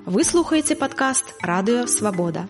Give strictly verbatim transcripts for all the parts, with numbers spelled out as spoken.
Вы слухаеце падкаст Радыё Свабода.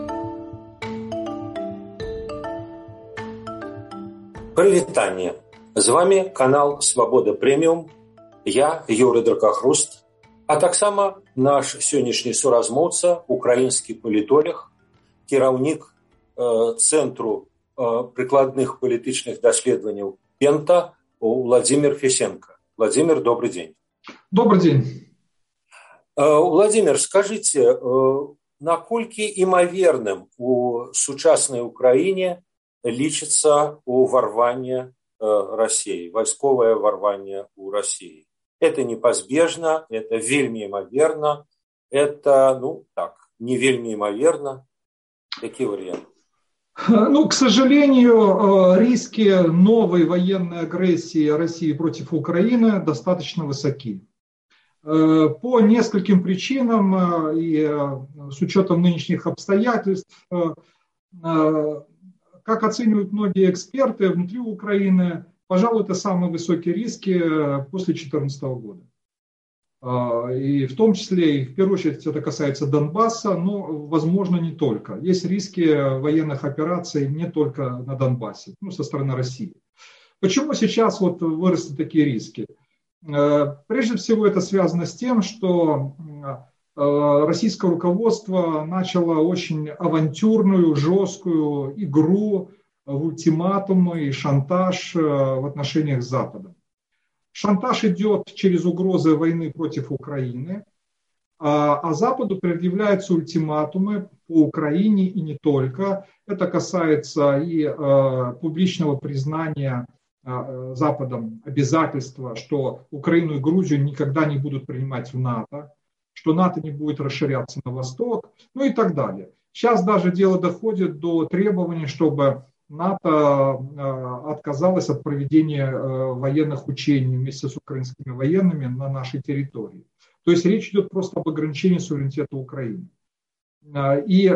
Прывітанне! З вами канал Свабода Прэміум. Я Юрый Дракахруст, а таксама наш сённяшні суразмоўца, украінскі палітолог, кіраўнік э, Цэнтру э, прыкладных палітычных даследаванняў Пента Владимир Фесенко. Владимир, добрый день. Добрый день. Владимир, скажите, наколькі імаверным у сучаснай Украіне лічыцца ўварванне России, войсковое ворвание у России? Это непазбежно, это вельмі імаверна, это, ну, так, не вельмі імаверна. Какие варианты? Ну, к сожалению, риски новой военной агрессии России против Украины достаточно высоки. По нескольким причинам и с учетом нынешних обстоятельств, как оценивают многие эксперты внутри Украины, пожалуй, это самые высокие риски после две тысячи четырнадцатого года. И в том числе, и в первую очередь, это касается Донбасса, но, возможно, не только. Есть риски военных операций не только на Донбассе, ну, со стороны России. Почему сейчас вот выросли такие риски? Прежде всего, это связано с тем, что российское руководство начало очень авантюрную, жесткую игру в ультиматумы и шантаж в отношениях с Западом. Шантаж идет через угрозы войны против Украины, а Западу предъявляются ультиматумы по Украине и не только. Это касается и публичного признания Западом обязательства, что Украину и Грузию никогда не будут принимать в НАТО, что НАТО не будет расширяться на восток, ну и так далее. Сейчас даже дело доходит до требований, чтобы НАТО отказалось от проведения военных учений вместе с украинскими военными на нашей территории. То есть речь идет просто об ограничении суверенитета Украины. И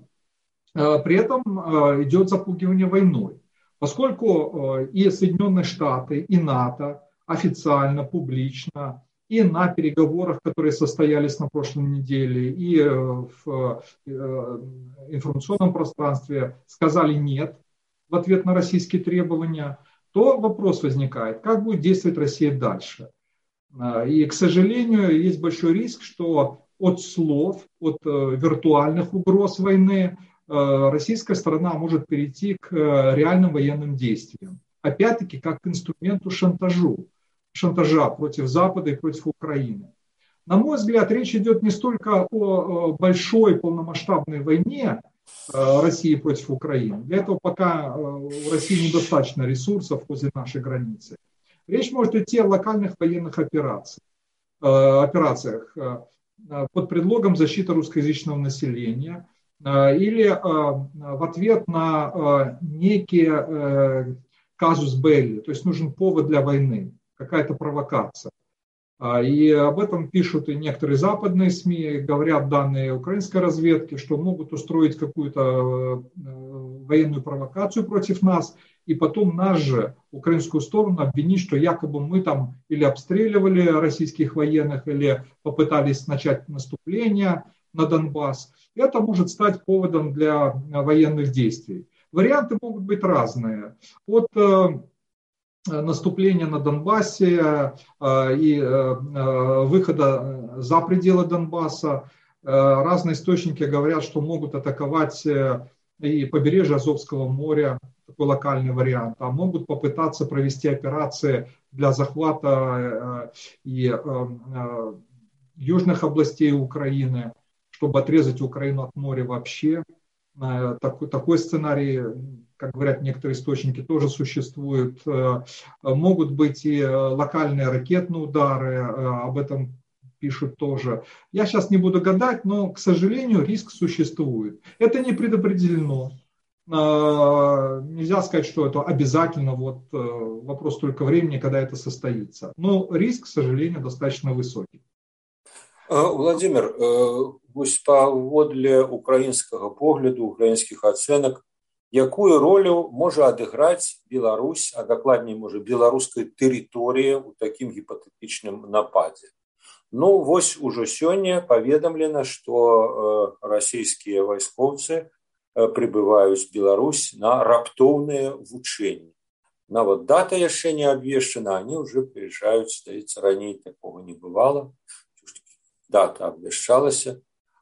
при этом идет запугивание войной. Поскольку и Соединенные Штаты, и НАТО официально, публично, и на переговорах, которые состоялись на прошлой неделе, и в информационном пространстве сказали «нет» в ответ на российские требования, то вопрос возникает, как будет действовать Россия дальше. И, к сожалению, есть большой риск, что от слов, от виртуальных угроз войны российская сторона может перейти к реальным военным действиям. Опять-таки, как к инструменту шантажу, шантажа против Запада и против Украины. На мой взгляд, речь идет не столько о большой полномасштабной войне России против Украины. Для этого пока у России недостаточно ресурсов возле нашей границы. Речь может идти о локальных военных операциях, операциях под предлогом защиты русскоязычного населения, или в ответ на некий казус белли, то есть нужен повод для войны, какая-то провокация. И об этом пишут и некоторые западные СМИ, говорят данные украинской разведки, что могут устроить какую-то военную провокацию против нас, и потом нас же, украинскую сторону, обвинить, что якобы мы там или обстреливали российских военных, или попытались начать наступление на Донбасс. Это может стать поводом для военных действий. Варианты могут быть разные. От наступления на Донбассе и выхода за пределы Донбасса. Разные источники говорят, что могут атаковать и побережье Азовского моря, такой локальный вариант, а могут попытаться провести операции для захвата и южных областей Украины, чтобы отрезать Украину от моря вообще. Такой, такой сценарий, как говорят некоторые источники, тоже существует. Могут быть и локальные ракетные удары, об этом пишут тоже. Я сейчас не буду гадать, но, к сожалению, риск существует. Это не предопределено. Нельзя сказать, что это обязательно, вот вопрос только времени, когда это состоится. Но риск, к сожалению, достаточно высокий. Владимир, вось паводле украінскага погляду, украінскіх ацэнак, якую ролю можа адыграць Беларусь, а дакладней, можа, беларуская тэрыторыя ў такім гіпатэтычным нападзе? Ну, вось ужо сёння паведамлена, што расійскія вайскоўцы прибываюць в Беларусь на раптоўныя вучэнні. Нават дата яшчэ не абвешчана, они уже приезжают, здаецца, раней такого не бывало. Дата абвяшчалася.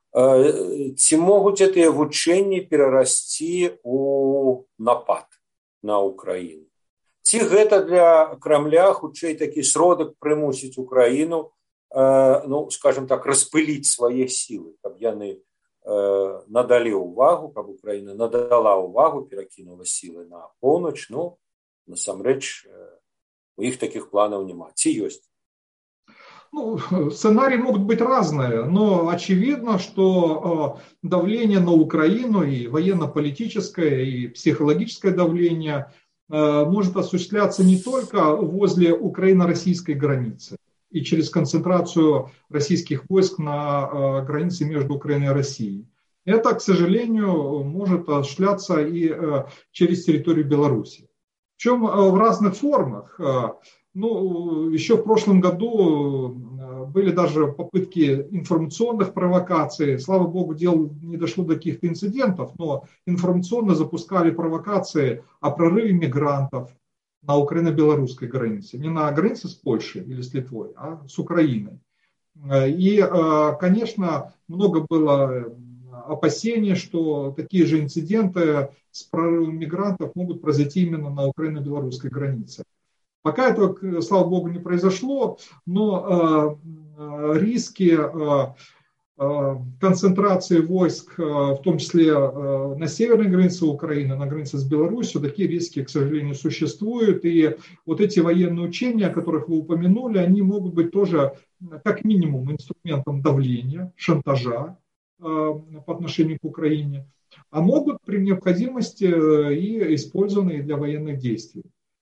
Ці могуць гэтыя вучэнні перарасці у напад на Украіну? Ці гэта для Крамля хутчэй такі сродак прымусіць Украіну, ну, скажем так, распыліць свае сілы, каб яны надалі ўвагу, каб Украіна надала ўвагу, перакінула сілы на поўнач, ну, насамрэч, у іх такіх планаў няма. Ці ёсць? Ну, сценарии могут быть разные, но очевидно, что давление на Украину, и военно-политическое, и психологическое давление может осуществляться не только возле украино-российской границы и через концентрацию российских войск на границе между Украиной и Россией. Это, к сожалению, может осуществляться и через территорию Беларуси. Причем в разных формах. Ну, еще в прошлом году были даже попытки информационных провокаций. Слава богу, дело не дошло до каких-то инцидентов, но информационно запускали провокации о прорыве мигрантов на украино-белорусской границе. Не на границе с Польшей или с Литвой, а с Украиной. И, конечно, много было опасений, что такие же инциденты с прорывом мигрантов могут произойти именно на украино-белорусской границе. Пока этого, слава богу, не произошло, но э, риски э, э, концентрации войск, э, в том числе э, на северной границе Украины, на границе с Беларусью, такие риски, к сожалению, существуют. И вот эти военные учения, о которых вы упомянули, они могут быть тоже как минимум инструментом давления, шантажа э, по отношению к Украине, а могут при необходимости и использованы для военных действий.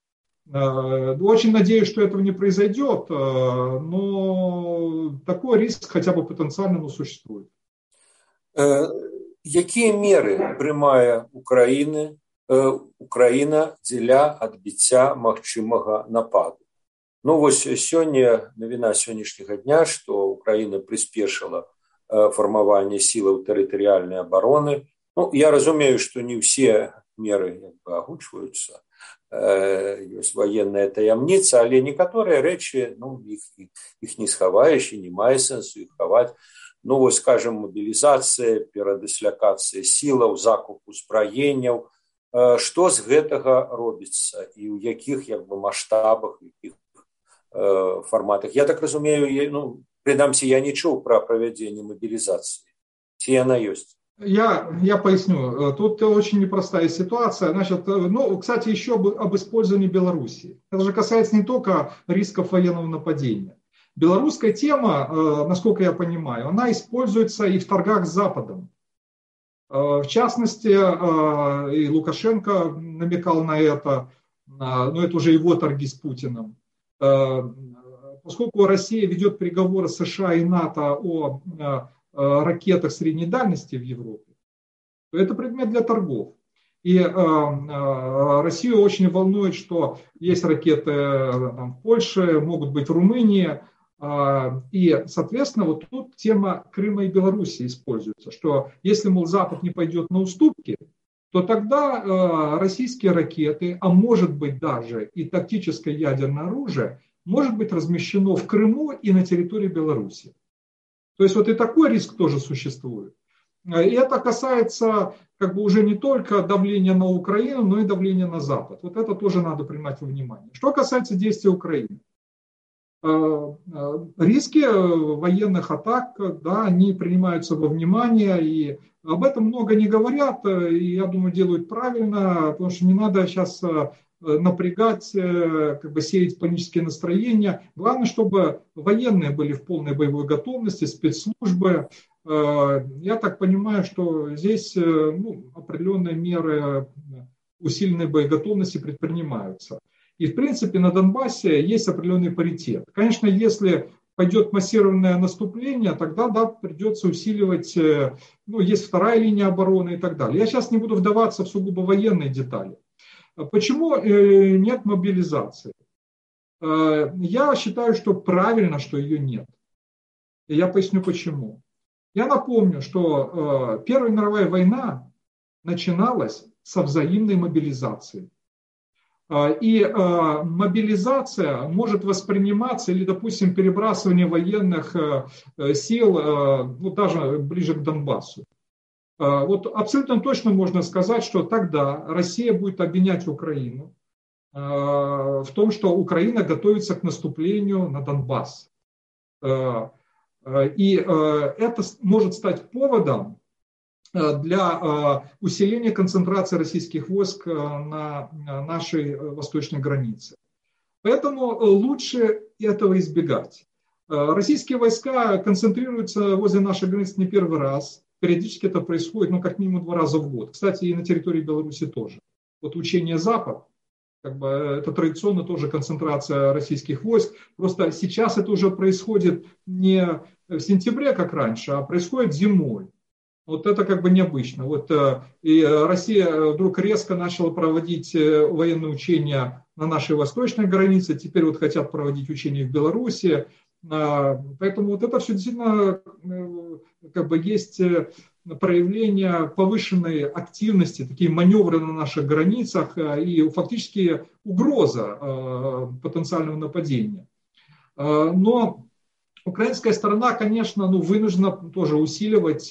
Очень надеюсь, что этого не произойдет, но такой риск хотя бы потенциально существует. Какие меры прымае Украина, Украина для отбития магчымага нападу? Ну, вот сегодня, новина сегодняшнего дня, что Украина приспешила формирование сил территориальной обороны. Ну, я разумею, что не все меры как бы агучваюцца. Ёсць военная таямніца, але некаторыя рэчы, ну, іх, іх не схаваеш і не мае сэнсу іх хаваць. Ну, вось, скажем, мобілізацыя, перадыслякацыя сілаў, закуп узбраенняў. Што з гэтага робіцца і ў якіх як бы маштабах, у якіх э, фарматах? Я так разумею, ну, прынамсі, я не чуў пра правядзенне мобілізацыі. Ці яна ёсць? Я, я поясню. Тут очень непростая ситуация. Значит, ну, кстати, еще об использовании Беларуси. Это же касается не только рисков военного нападения. Белорусская тема, насколько я понимаю, она используется и в торгах с Западом. В частности, и Лукашенко намекал на это, но это уже его торги с Путиным. Поскольку Россия ведет переговоры с США и НАТО о ракетах средней дальности в Европе, то это предмет для торгов. И э, э, Россию очень волнует, что есть ракеты там, в Польше, могут быть в Румынии. Э, и, соответственно, вот тут тема Крыма и Белоруссии используется, что если, мол, Запад не пойдет на уступки, то тогда э, российские ракеты, а может быть даже и тактическое ядерное оружие, может быть размещено в Крыму и на территории Беларуси. То есть вот и такой риск тоже существует. И это касается как бы уже не только давления на Украину, но и давления на Запад. Вот это тоже надо принимать во внимание. Что касается действий Украины. Риски военных атак, да, они принимаются во внимание, и об этом много не говорят, и я думаю, делают правильно, потому что не надо сейчас напрягать, как бы сеять панические настроения. Главное, чтобы военные были в полной боевой готовности, спецслужбы. Я так понимаю, что здесь, ну, определенные меры усиленной боеготовности предпринимаются. И, в принципе, на Донбассе есть определенный паритет. Конечно, если пойдет массированное наступление, тогда, да, придется усиливать, ну, есть вторая линия обороны и так далее. Я сейчас не буду вдаваться в сугубо военные детали. Почему нет мобилизации? Я считаю, что правильно, что ее нет. И я поясню почему. Я напомню, что Первая мировая война начиналась со взаимной мобилизации. И мобилизация может восприниматься, или, допустим, перебрасывание военных сил, вот даже ближе к Донбассу. Вот абсолютно точно можно сказать, что тогда Россия будет обвинять Украину в том, что Украина готовится к наступлению на Донбасс. И это может стать поводом для усиления концентрации российских войск на нашей восточной границе. Поэтому лучше этого избегать. Российские войска концентрируются возле нашей границы не первый раз. Периодически это происходит, ну, как минимум два раза в год. Кстати, и на территории Беларуси тоже. Вот учение «Запад», как бы, это традиционно тоже концентрация российских войск. Просто сейчас это уже происходит не в сентябре, как раньше, а происходит зимой. Вот это как бы необычно. Вот, и Россия вдруг резко начала проводить военные учения на нашей восточной границе, теперь вот хотят проводить учения в Беларуси. Поэтому вот это все действительно как бы есть проявление повышенной активности, такие маневры на наших границах и фактически угроза потенциального нападения. Но украинская сторона, конечно, ну, вынуждена тоже усиливать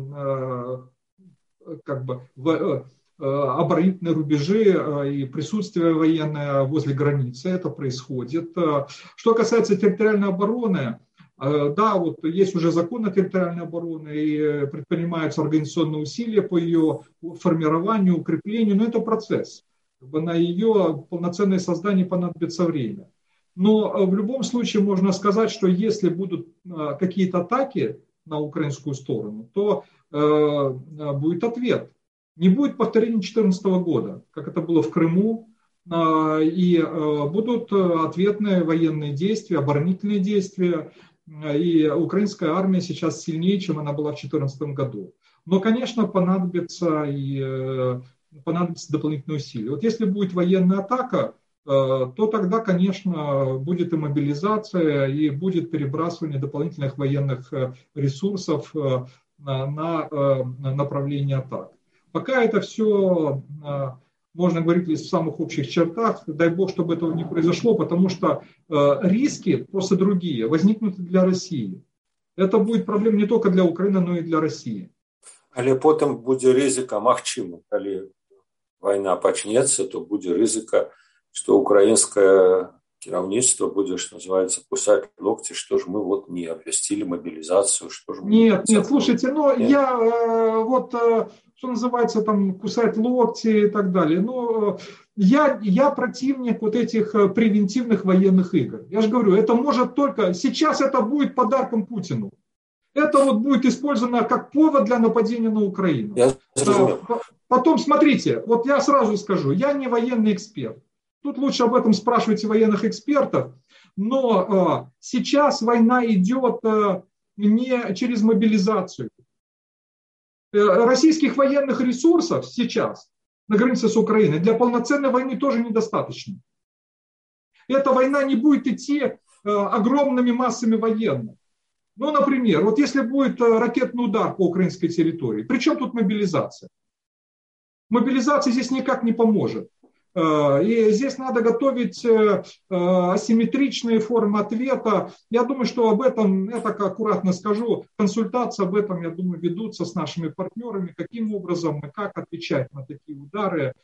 как бы, оборонительные рубежи и присутствие военное возле границы. Это происходит. Что касается территориальной обороны, да, вот есть уже закон о территориальной обороне и предпринимаются организационные усилия по ее формированию, укреплению, но это процесс. На ее полноценное создание понадобится время. Но в любом случае можно сказать, что если будут какие-то атаки на украинскую сторону, то будет ответ. Не будет повторения две тысячи четырнадцатого года, как это было в Крыму, и будут ответные военные действия, оборонительные действия, и украинская армия сейчас сильнее, чем она была в две тысячи четырнадцатом году. Но, конечно, понадобится и понадобятся дополнительные усилия. Вот если будет военная атака, то тогда, конечно, будет и мобилизация, и будет перебрасывание дополнительных военных ресурсов на направление атак. Пока это все, можно говорить, в самых общих чертах, дай бог, чтобы этого не произошло, потому что риски просто другие возникнут для России. Это будет проблема не только для Украины, но и для России. Але потым будзе рызыка, магчыма, калі вайна пачнецца, то будзе рызыка, что украинское кіраўніцтва будет, что называется, кусать локти, что же мы вот не обвестили мобилизацию, что же мы... Нет, нет, слушайте, но нет? я э, вот, э, что называется, там, кусать локти и так далее, но я, я противник вот этих превентивных военных игр. Я же говорю, это может только... Сейчас это будет подарком Путину. Это вот будет использовано как повод для нападения на Украину. Я разумею. Потом, смотрите, вот я сразу скажу, я не военный эксперт. Тут лучше об этом спрашивайте военных экспертов. Но э, сейчас война идет э, не через мобилизацию. Э, российских военных ресурсов сейчас на границе с Украиной для полноценной войны тоже недостаточно. Эта война не будет идти э, огромными массами военных. Ну, например, вот если будет ракетный удар по украинской территории, при чем тут мобилизация? Мобилизация здесь никак не поможет. И здесь надо готовить асимметричные формы ответа. Я думаю, что об этом, я так аккуратно скажу, консультации об этом, я думаю, ведутся с нашими партнерами, каким образом и как отвечать на такие удары.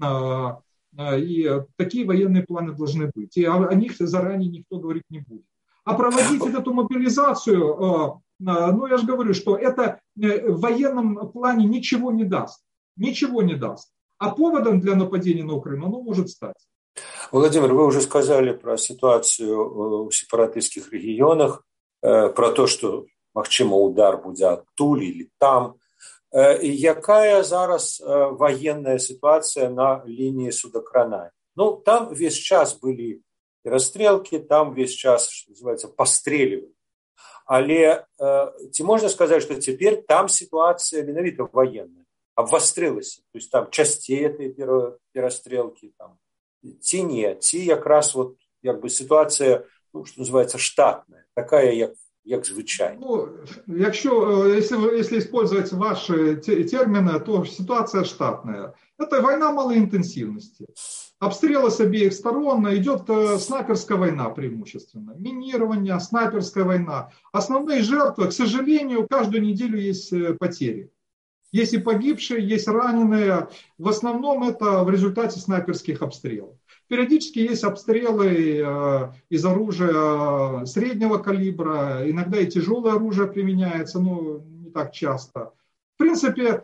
И такие военные планы должны быть. И о них заранее никто говорить не будет. А проводить эту мобилизацию, ну я же говорю, что это в военном плане ничего не даст. Ничего не даст. А поводом для нападения на Украину оно может стать. Владимир, вы уже сказали про ситуацию в сепаратистских регионах, про то, что, магчыма, удар будет оттуль или там. И какая зараз военная ситуация на линии Судакранай? Ну, там весь час были перестрелки, там весь час, что называется, постреливали. Але ці можна сказать, что теперь там ситуация менавіта военная? Обвострилася, то есть там частей этой перестрелки, там, ці не, ці якраз вот, как бы ситуация, ну, что называется, штатная, такая, як, як звичайно? Ну, якщо, если, если использовать ваши термины, то ситуация штатная. Это война малой интенсивности. Обстрелы с обеих сторон, идет снайперская война преимущественно. Минирование, снайперская война. Основные жертвы, к сожалению, каждую неделю есть потери. Есть и погибшие, есть раненые. В основном это в результате снайперских обстрелов. Периодически есть обстрелы из оружия среднего калибра. Иногда и тяжелое оружие применяется, но не так часто. В принципе,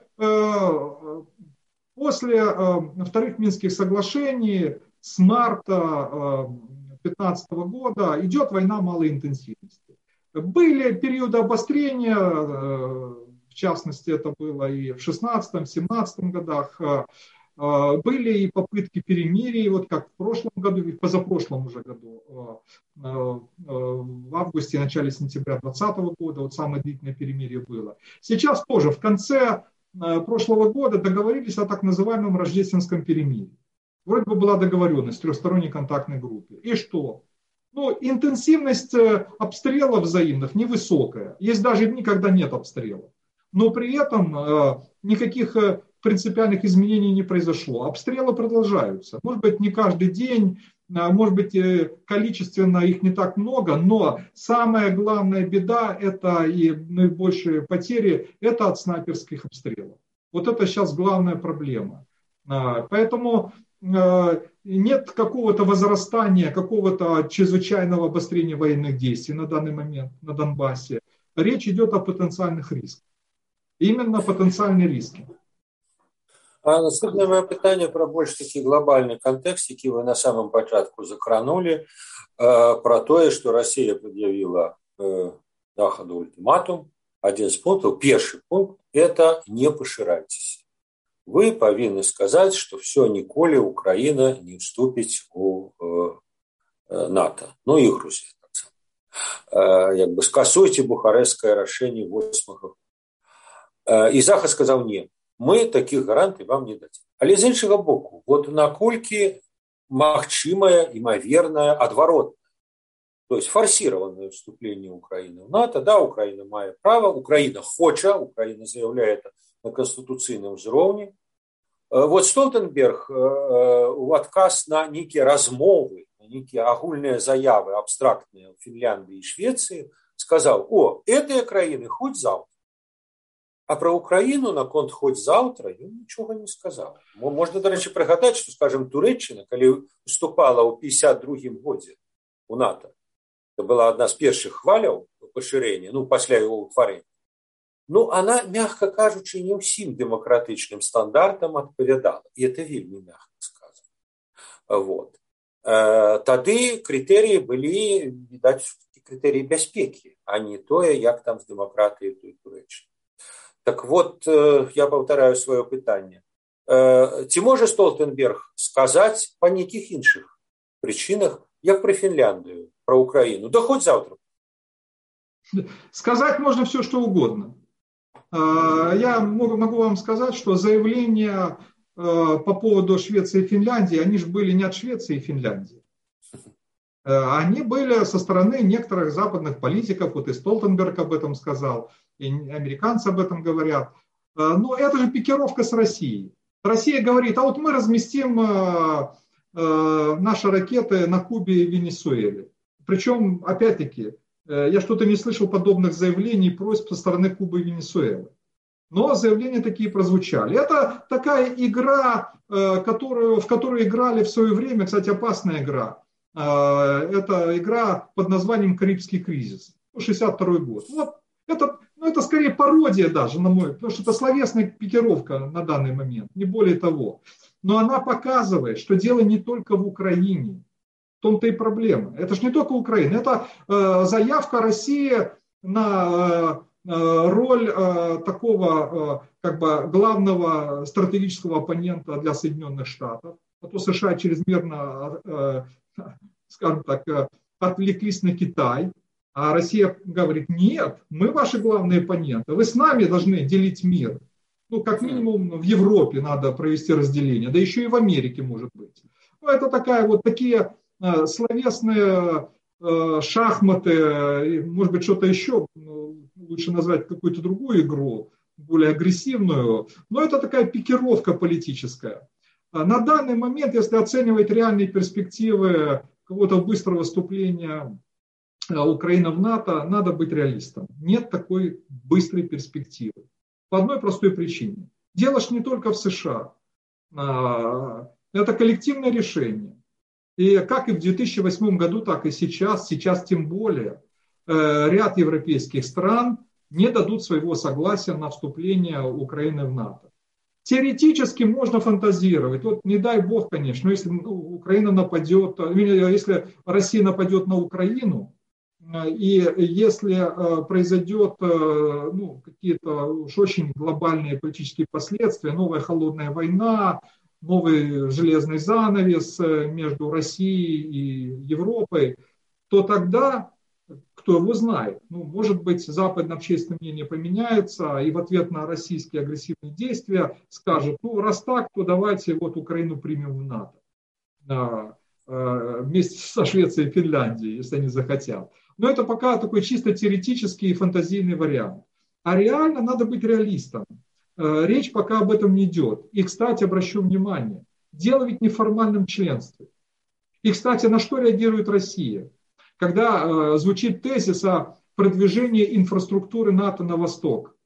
после вторых Минских соглашений с марта две тысячи пятнадцатого года идет война малой интенсивности. Были периоды обострения, в частности, это было и в шестнадцатом-семнадцатом годах. Были и попытки перемирия, вот как в прошлом году, и в позапрошлом уже году, в августе и начале сентября двадцатого года, вот самое длительное перемирие было. Сейчас тоже, в конце прошлого года договорились о так называемом рождественском перемирии. Вроде бы была договоренность в трехсторонней контактной группе. И что? Ну, интенсивность обстрелов взаимных невысокая. Есть даже дни, когда нет обстрелов. Но при этом никаких принципиальных изменений не произошло. Обстрелы продолжаются. Может быть, не каждый день, может быть, количественно их не так много, но самая главная беда это и наибольшие потери это от снайперских обстрелов. Вот это сейчас главная проблема. Поэтому нет какого-то возрастания, какого-то чрезвычайного обострения военных действий на данный момент на Донбассе. Речь идет о потенциальных рисках. Именно потенциальные риски. А наступне моє питання про більш такий глобальний контекст, який ви на самому початку закранули, про то, что Россия предъявила Заходу ультиматум. Один из пунктов, первый пункт, это не поширайтесь. Вы повинны сказать, что все, ніколи Украина не вступит у НАТО. Ну и Грузия так само. Як би скасуйте Бухарестское решение восьмого. И Захад сказал, нет. Мы таких гарантий вам не дадим. Але з іншого боку, вот наколькі магчымае, імавернае, адваротнае, то есть форсированное вступление Украины в НАТО, да, Украина мае право, Украина хоча, Украина заявляет на конституцыйным узроўні. Вот Столтенберг в адказ на некие размовы, на некие агульные заявы абстрактные в Финляндии и Швеции сказал, о, этой краины хоть завтра. А про Украину наконт хоть завтра ён нічога не сказал. Можна, до речі, пригадати, що, скажем, Туреччина, коли вступала у пятьдесят другім годзе у НАТО, це була одна з перших хваляў пашырэння, ну, пасля його утварэння, ну, она, мягко кажучи, не ўсім демократичным стандартам адпавядала. И это вельмі мягко сказано. Вот. Тады критерии были, відаць, критерии бяспекі, а не тое, як там з дэмакратыяй той Туреччыны. Так вот, я повторяю свое питание. Ці може Столтенберг сказать по неких інших причинах, як про Финляндию, про Украину? Да хоть завтра. Сказать можно все, что угодно. Я могу вам сказать, что заявления по поводу Швеции и Финляндии, они же были не от Швеции и Финляндии. Они были со стороны некоторых западных политиков, вот и Столтенберг об этом сказал, и американцы об этом говорят. Но это же пикировка с Россией. Россия говорит, а вот мы разместим наши ракеты на Кубе и Венесуэле. Причем, опять-таки, я что-то не слышал подобных заявлений и просьб со стороны Кубы и Венесуэлы. Но заявления такие прозвучали. Это такая игра, которую, в которую играли в свое время, кстати, опасная игра. Это игра под названием «Карибский кризис», шестьдесят второй год. Вот это, ну, это скорее пародия даже, на мой, потому что это словесная пикировка на данный момент, не более того. Но она показывает, что дело не только в Украине. В том-то и проблема. Это же не только Украина. Это э, заявка России на э, роль э, такого э, как бы главного стратегического оппонента для Соединенных Штатов. А то США чрезмерно, э, скажем так, э, отвлеклись на Китай. А Россия говорит, нет, мы ваши главные оппоненты. Вы с нами должны делить мир. Ну, как минимум в Европе надо провести разделение. Да еще и в Америке, может быть. Ну, это такая вот такие... словесные шахматы, может быть, что-то еще, лучше назвать какую-то другую игру, более агрессивную, но это такая пикировка политическая. На данный момент, если оценивать реальные перспективы какого-то быстрого вступления Украины в НАТО, надо быть реалистом. Нет такой быстрой перспективы. По одной простой причине. Дело ж не только в США. Это коллективное решение. И как и в две тысячи восьмом году, так и сейчас, сейчас тем более, ряд европейских стран не дадут своего согласия на вступление Украины в НАТО. Теоретически можно фантазировать. Вот не дай бог, конечно, если Украина нападет, если Россия нападет на Украину, и если произойдет ну, какие-то уж очень глобальные политические последствия, новая холодная война, новый железный занавес между Россией и Европой, то тогда, кто его знает, ну, может быть, западное общественное мнение поменяется, и в ответ на российские агрессивные действия скажет, ну, раз так, то давайте вот Украину примем в НАТО. Вместе со Швецией и Финляндией, если они захотят. Но это пока такой чисто теоретический и фантазийный вариант. А реально надо быть реалистом. Речь пока об этом не идет. И, кстати, обращу внимание, дело ведь не в формальном членстве. И, кстати, на что реагирует Россия? Когда звучит тезис о продвижении инфраструктуры НАТО на восток.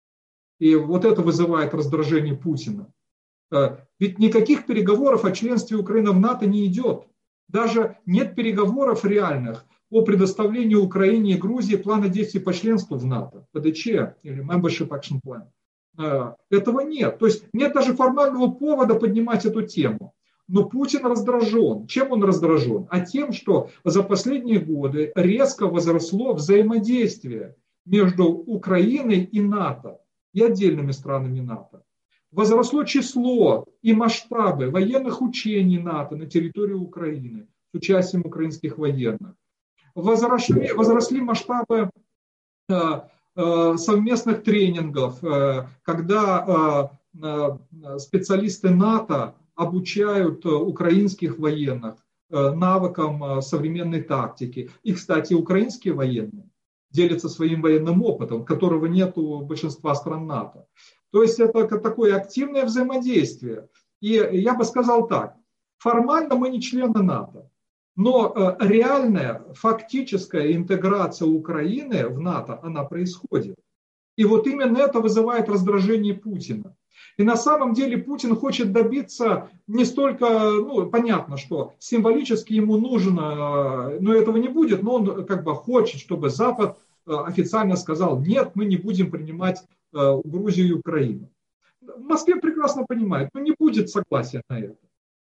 И вот это вызывает раздражение Путина. Ведь никаких переговоров о членстве Украины в НАТО не идет. Даже нет переговоров реальных о предоставлении Украине и Грузии плана действий по членству в НАТО, ПДЧ или Membership Action Plan. Этого нет. То есть нет даже формального повода поднимать эту тему. Но Путин раздражен. Чем он раздражен? А тем, что за последние годы резко возросло взаимодействие между Украиной и НАТО и отдельными странами НАТО. Возросло число и масштабы военных учений НАТО на территории Украины с участием украинских военных. Возросли, возросли масштабы э, э, совместных тренингов, э, когда э, специалисты НАТО обучают украинских военных э, навыкам э, современной тактики. И, кстати, украинские военные делятся своим военным опытом, которого нет у большинства стран НАТО. То есть это такое активное взаимодействие. И я бы сказал так, формально мы не члены НАТО, но реальная фактическая интеграция Украины в НАТО, она происходит. И вот именно это вызывает раздражение Путина. И на самом деле Путин хочет добиться не столько, ну понятно, что символически ему нужно, но этого не будет, но он как бы хочет, чтобы Запад официально сказал, нет, мы не будем принимать Грузию и Украину. В Москве прекрасно понимают, но не будет согласия на это.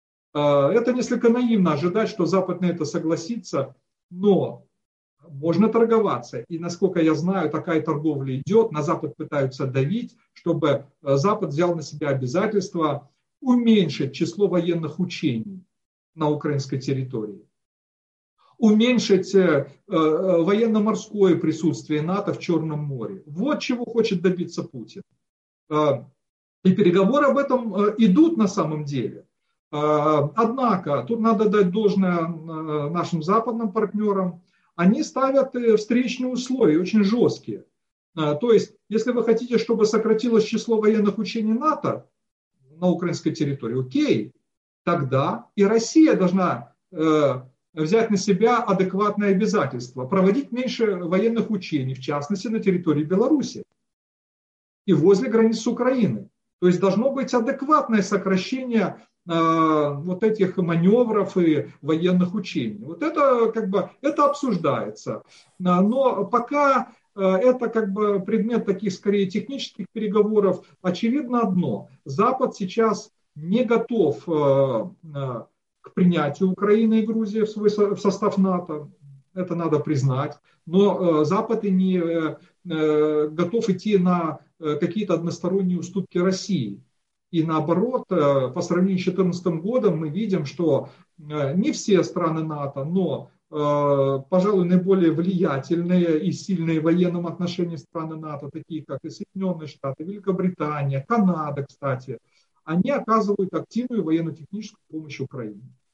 Это несколько наивно ожидать, что Запад на это согласится, но можно торговаться. И, насколько я знаю, такая торговля идет, на Запад пытаются давить, чтобы Запад взял на себя обязательство уменьшить число военных учений на украинской территории, уменьшить военно-морское присутствие НАТО в Черном море. Вот чего хочет добиться Путин. И переговоры об этом идут на самом деле. Однако, тут надо дать должное нашим западным партнерам, они ставят встречные условия, очень жесткие. То есть, если вы хотите, чтобы сократилось число военных учений НАТО на украинской территории, окей, тогда и Россия должна взять на себя адекватное обязательство, проводить меньше военных учений, в частности на территории Беларуси и возле границ с Украиной. То есть должно быть адекватное сокращение э, вот этих маневров и военных учений. Вот это как бы это обсуждается. Но пока э, это как бы предмет таких скорее технических переговоров, очевидно одно. Запад сейчас не готов э, э, к принятию Украины и Грузии в, свой, в состав НАТО. Это надо признать. Но э, Запад и не э, э, готов идти на какие-то односторонние уступки России. И наоборот, по сравнению с две тысячи четырнадцатым годом мы видим, что не все страны НАТО, но, пожалуй, наиболее влиятельные и сильные в военном отношении страны НАТО, такие как и Соединенные Штаты, Великобритания, Канада, кстати, они оказывают активную военно-техническую помощь Украине.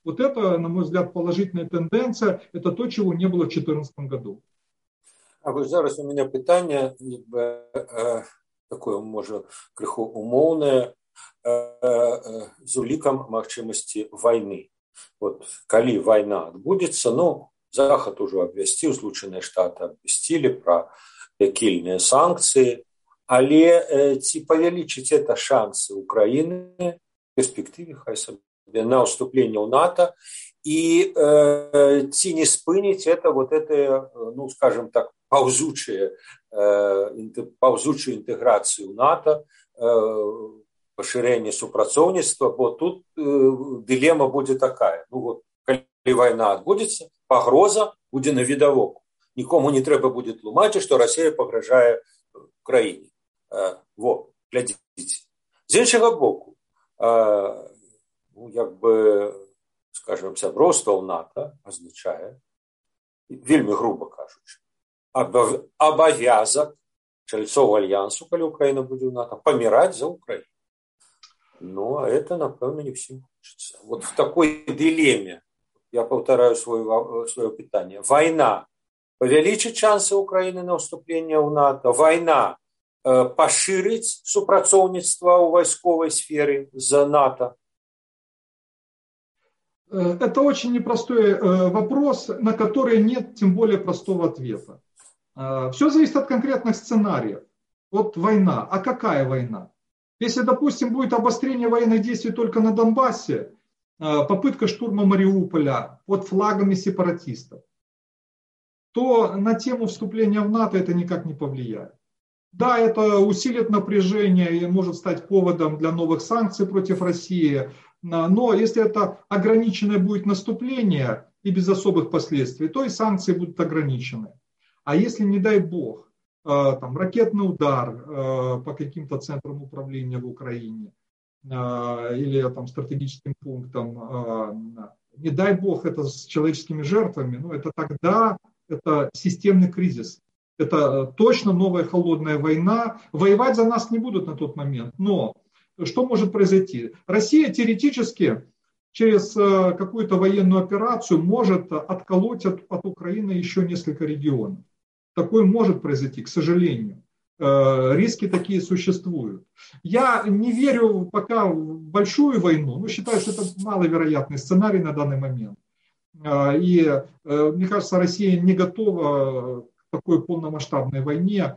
Вот это, на мой взгляд, положительная тенденция. Это то, чего не было в две тысячи четырнадцатом году. А вы зараз у меня питання, якби, е, такое, може, криху умовне, е, е, з улікам магчимості війни. Вот, коли война отбудется, ну, Захад уже обвестил, Злученные Штаты обвестили про пекельные санкции, але э, ці павялічыць это шансы Украины в перспективе, хай сабе, на вступление в НАТО, и э, ці не спыніць это вот это, ну, скажем так, паўзучие, э, паўзучую интеграцию в НАТО, э, поширение супрацоўніцтва, бо тут э, дилемма будет такая. Ну вот, коли война отбудется, погроза будет на видовоку. Никому не треба будет тлумачить, что Россия погрожает Украине. Э, вот, глядите. З іншого боку, э, ну, як би, скажем, сяброўства в НАТО означает, вельмі грубо кажучи, обовязок чальцов альянсу, коли Украина будет в НАТО, помирать за Украину. Ну, а это, напевно, не всем хочется. Вот в такой дилемме, я повторяю свое, свое питание, война повеличит шансы Украины на вступление в НАТО, война э, поширить супрацоўніцтва у войсковой сфере за НАТО. Это очень непростой вопрос, на который нет тем более простого ответа. Все зависит от конкретных сценариев. Вот война. А какая война? Если, допустим, будет обострение военных действий только на Донбассе, попытка штурма Мариуполя под флагами сепаратистов, то на тему вступления в НАТО это никак не повлияет. Да, это усилит напряжение и может стать поводом для новых санкций против России, но если это ограниченное будет наступление и без особых последствий, то и санкции будут ограничены. А если, не дай бог, там, ракетный удар по каким-то центрам управления в Украине или там, стратегическим пунктам, не дай бог это с человеческими жертвами, ну, это тогда это системный кризис. Это точно новая холодная война. Воевать за нас не будут на тот момент. Но что может произойти? Россия теоретически через какую-то военную операцию может отколоть от, от Украины еще несколько регионов. Такое может произойти, к сожалению. Риски такие существуют. Я не верю пока в большую войну, но считаю, что это маловероятный сценарий на данный момент. И мне кажется, Россия не готова к такой полномасштабной войне.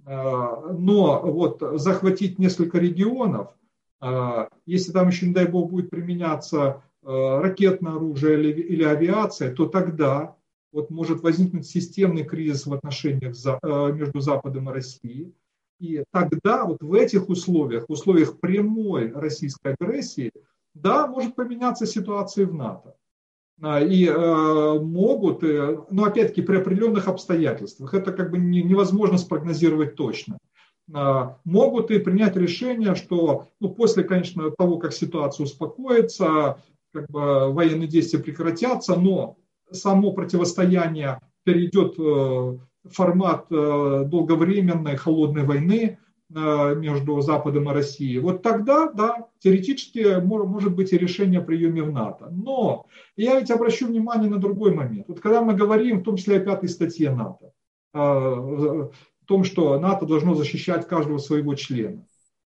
Но вот захватить несколько регионов, если там еще, не дай бог, будет применяться ракетное оружие или, или авиация, то тогда вот может возникнуть системный кризис в отношениях между Западом и Россией. И тогда вот в этих условиях, в условиях прямой российской агрессии, да, может поменяться ситуация в НАТО. И э, могут, э, но опять-таки при определенных обстоятельствах, это как бы не, невозможно спрогнозировать точно, э, могут и принять решение, что ну, после, конечно, того, как ситуация успокоится, как бы военные действия прекратятся, но само противостояние перейдет в формат э, долговременной холодной войны между Западом и Россией, вот тогда, да, теоретически может быть и решение о приеме в НАТО. Но я ведь обращу внимание на другой момент. Вот когда мы говорим, в том числе о пятой статье НАТО, о том, что НАТО должно защищать каждого своего члена.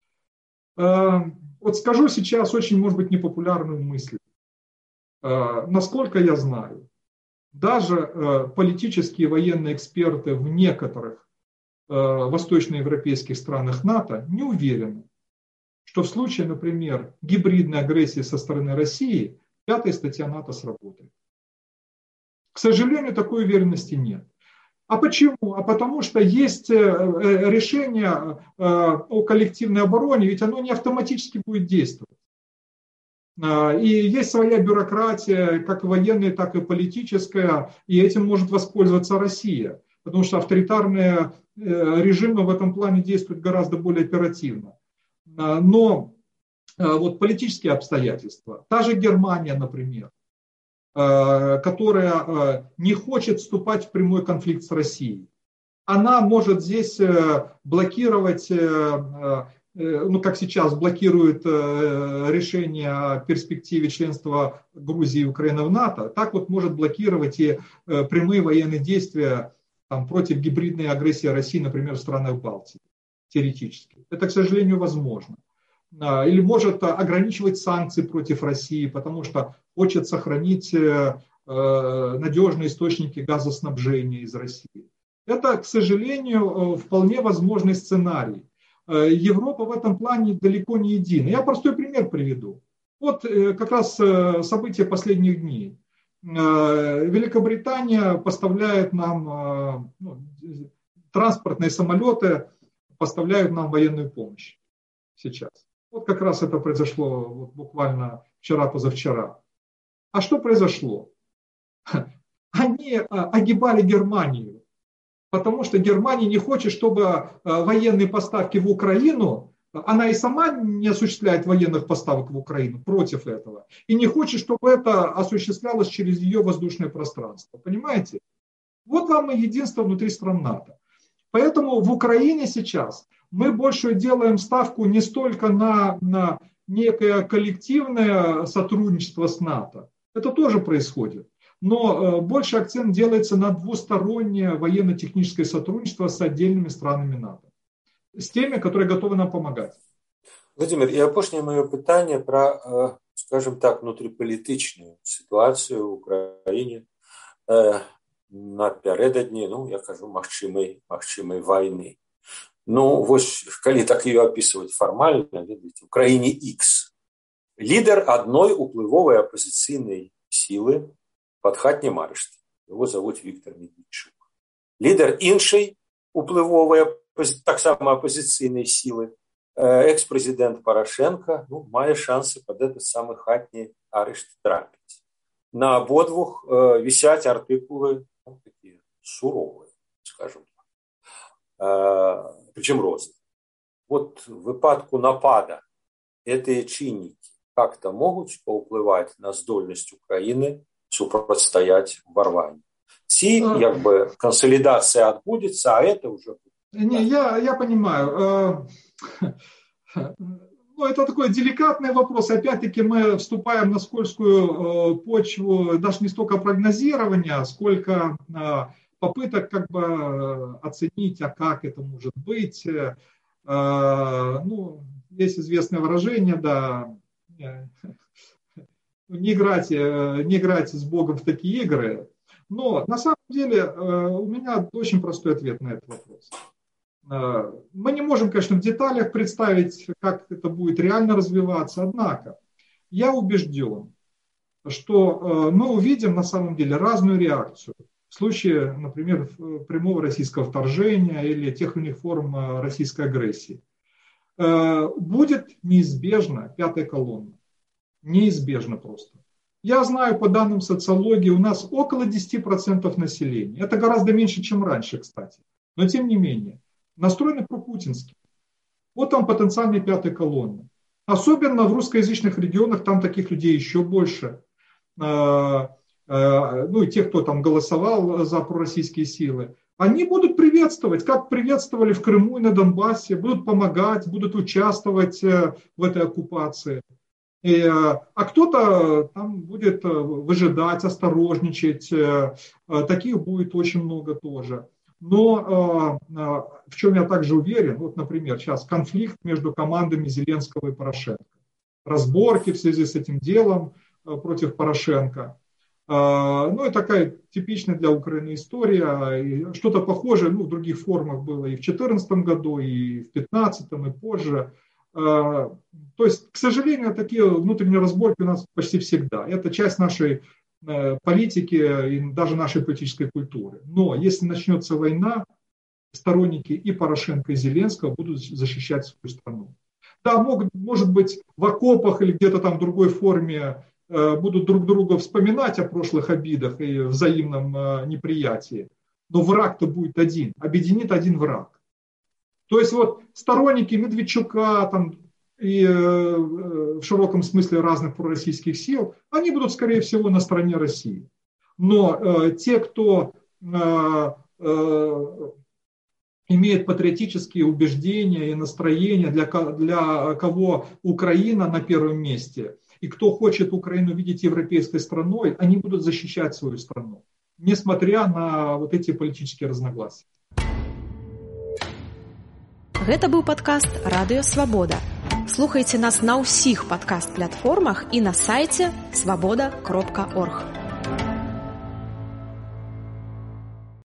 Вот скажу сейчас очень, может быть, непопулярную мысль. Насколько я знаю, даже политические и военные эксперты в некоторых восточноевропейских странах НАТО не уверены, что в случае, например, гибридной агрессии со стороны России пятая статья НАТО сработает. К сожалению, такой уверенности нет. А почему? А потому что есть решение о коллективной обороне, ведь оно не автоматически будет действовать. И есть своя бюрократия, как военная, так и политическая, и этим может воспользоваться Россия. Потому что авторитарные режимы в этом плане действуют гораздо более оперативно. Но вот политические обстоятельства, та же Германия, например, которая не хочет вступать в прямой конфликт с Россией, она может здесь блокировать ну, как сейчас, блокирует решение о перспективе членства Грузии и Украины в НАТО, так вот может блокировать и прямые военные действия там, против гибридной агрессии России, например, в странах Балтии, теоретически. Это, к сожалению, возможно. Или может ограничивать санкции против России, потому что хочет сохранить надежные источники газоснабжения из России. Это, к сожалению, вполне возможный сценарий. Европа в этом плане далеко не едина. Я простой пример приведу. Вот как раз события последних дней. Великобритания поставляет нам, ну, транспортные самолеты, поставляют нам военную помощь сейчас. Вот как раз это произошло вот буквально вчера-позавчера. А что произошло? Они огибали Германию. Потому что Германия не хочет, чтобы военные поставки в Украину, она и сама не осуществляет военных поставок в Украину против этого, и не хочет, чтобы это осуществлялось через ее воздушное пространство. Понимаете? Вот вам и единство внутри стран НАТО. Поэтому в Украине сейчас мы больше делаем ставку не столько на, на некое коллективное сотрудничество с НАТО. Это тоже происходит. Но больше акцент делается на двустороннее военно-техническое сотрудничество с отдельными странами НАТО. С теми, которые готовы нам помогать. Владимир, і опошнє моє питання про, скажімо так, внутріполітичну ситуацію в Україні напередодні, ну, я кажу, магчымай, магчымай войны. Ну, вось, калі так ее описывать формально, видите, в краіне X. Лидер одной уплывовой оппозиционной силы под хатнім арыште. Его зовут Виктор Медведчук. Лидер іншай уплывовой, так само оппозиционной силы, экс-президент Порошенко, ну, мае шансы под этот самый хатний арышт трапить. На ободвух э, висят артикулы, ну, такие суровые, скажем так. Э, причем розовые. Вот в выпадку напада эти чинники как-то могут поуплывать на здольность Украины супротстоять ворванию. Ці, як бы, консолидация отбудется, а это уже... Не, я, я понимаю. Ну, это такой деликатный вопрос. Опять-таки мы вступаем на скользкую почву даже не столько прогнозирования, сколько попыток как бы оценить, а как это может быть. Ну, есть известное выражение, да, не играть, не играть с Богом в такие игры. Но на самом деле у меня очень простой ответ на этот вопрос. Мы не можем, конечно, в деталях представить, как это будет реально развиваться, однако я убежден, что мы увидим на самом деле разную реакцию в случае, например, прямого российского вторжения или тех или иных форм российской агрессии. Будет неизбежно пятая колонна. Неизбежно просто. Я знаю, по данным социологии, у нас около десять процентов населения. Это гораздо меньше, чем раньше, кстати. Но тем не менее, настроены пропутински. Вот там потенциальная пятая колонна. Особенно в русскоязычных регионах, там таких людей еще больше. Ну и те, кто там голосовал за пророссийские силы. Они будут приветствовать, как приветствовали в Крыму и на Донбассе. Будут помогать, будут участвовать в этой оккупации. И, а кто-то там будет выжидать, осторожничать. Таких будет очень много тоже. Но в чем я также уверен, вот, например, сейчас конфликт между командами Зеленского и Порошенко. Разборки в связи с этим делом против Порошенко. Ну и такая типичная для Украины история. Что-то похожее, ну, в других формах было и в две тысячи четырнадцатом году, и в две тысячи пятнадцатом, и позже. То есть, к сожалению, такие внутренние разборки у нас почти всегда. Это часть нашей политики и даже нашей политической культуры. Но если начнется война, сторонники и Порошенко, и Зеленского будут защищать свою страну. Да, могут, может быть, в окопах или где-то там в другой форме будут друг друга вспоминать о прошлых обидах и взаимном неприятии. Но враг-то будет один, объединит один враг. То есть вот сторонники Медведчука там, и э, в широком смысле разных пророссийских сил, они будут, скорее всего, на стороне России. Но э, те, кто э, э, имеет патриотические убеждения и настроения, для, для кого Украина на первом месте, и кто хочет Украину видеть европейской страной, они будут защищать свою страну, несмотря на вот эти политические разногласия. Гэта быў падкаст «Радыё Свабода». Слухайце нас на ўсіх падкаст-платформах і на сайце свабода кропка орг.